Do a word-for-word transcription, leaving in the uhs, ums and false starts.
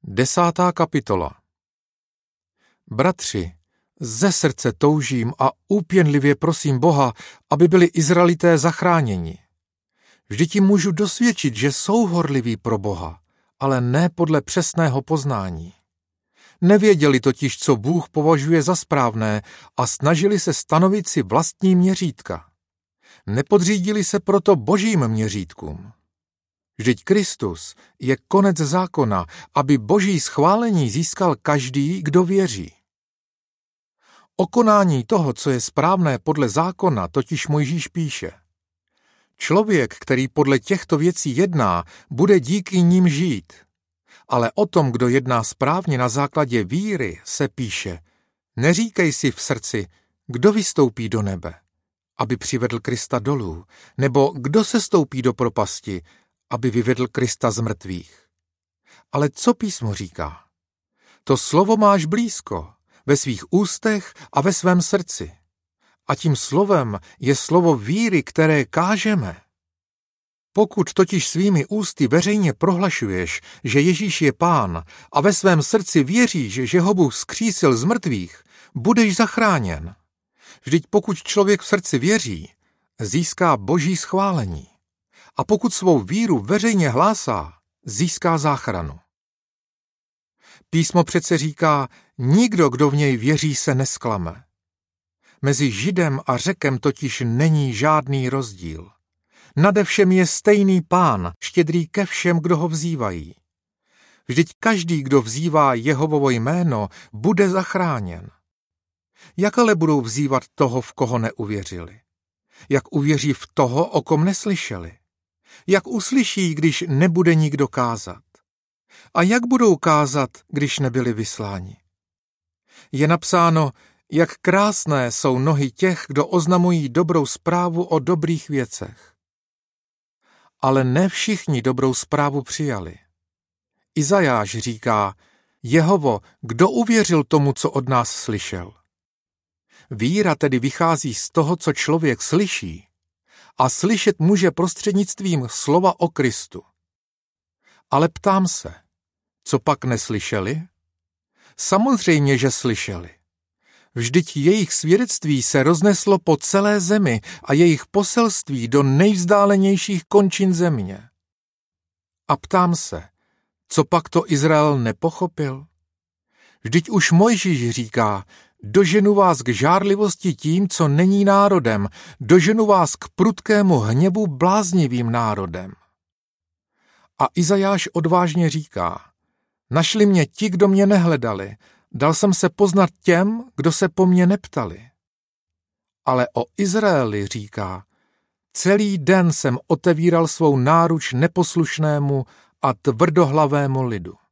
Desátá kapitola. Bratři, ze srdce toužím a úpěnlivě prosím Boha, aby byli Izraelité zachráněni. Vždyť jim můžu dosvědčit, že jsou horliví pro Boha, ale ne podle přesného poznání. Nevěděli totiž, co Bůh považuje za správné a snažili se stanovit si vlastní měřítka. Nepodřídili se proto božím měřítkům. Vždyť Kristus je konec zákona, aby boží schválení získal každý, kdo věří. O konání toho, co je správné podle zákona, totiž Mojžíš píše. Člověk, který podle těchto věcí jedná, bude díky nim žít. Ale o tom, kdo jedná správně na základě víry, se píše. Neříkej si v srdci, kdo vystoupí do nebe, aby přivedl Krista dolů, nebo kdo se stoupí do propasti, aby vyvedl Krista z mrtvých. Ale co písmo říká? To slovo máš blízko, ve svých ústech a ve svém srdci. A tím slovem je slovo víry, které kážeme. Pokud totiž svými ústy veřejně prohlašuješ, že Ježíš je Pán a ve svém srdci věříš, že ho Bůh vzkřísil z mrtvých, budeš zachráněn. Vždyť pokud člověk v srdci věří, získá boží schválení. A pokud svou víru veřejně hlásá, získá záchranu. Písmo přece říká, nikdo, kdo v něj věří, se nesklame. Mezi Židem a Řekem totiž není žádný rozdíl. Nade všem je stejný Pán, štědrý ke všem, kdo ho vzývají. Vždyť každý, kdo vzývá Jehovovo jméno, bude zachráněn. Jak ale budou vzývat toho, v koho neuvěřili? Jak uvěří v toho, o kom neslyšeli? Jak uslyší, když nebude nikdo kázat? A jak budou kázat, když nebyli vysláni? Je napsáno, jak krásné jsou nohy těch, kdo oznamují dobrou zprávu o dobrých věcech. Ale ne všichni dobrou zprávu přijali. Izajáš říká, Jehovo, kdo uvěřil tomu, co od nás slyšel? Víra tedy vychází z toho, co člověk slyší, a slyšet může prostřednictvím slova o Kristu. Ale ptám se, co pak neslyšeli? Samozřejmě, že slyšeli. Vždyť jejich svědectví se rozneslo po celé zemi a jejich poselství do nejvzdálenějších končin země. A ptám se, co pak to Izrael nepochopil? Vždyť už Mojžíš říká, doženu vás k žárlivosti tím, co není národem, doženu vás k prudkému hněvu bláznivým národem. A Izajáš odvážně říká, našli mě ti, kdo mě nehledali, dal jsem se poznat těm, kdo se po mně neptali. Ale o Izraeli říká, celý den jsem otevíral svou náruč neposlušnému a tvrdohlavému lidu.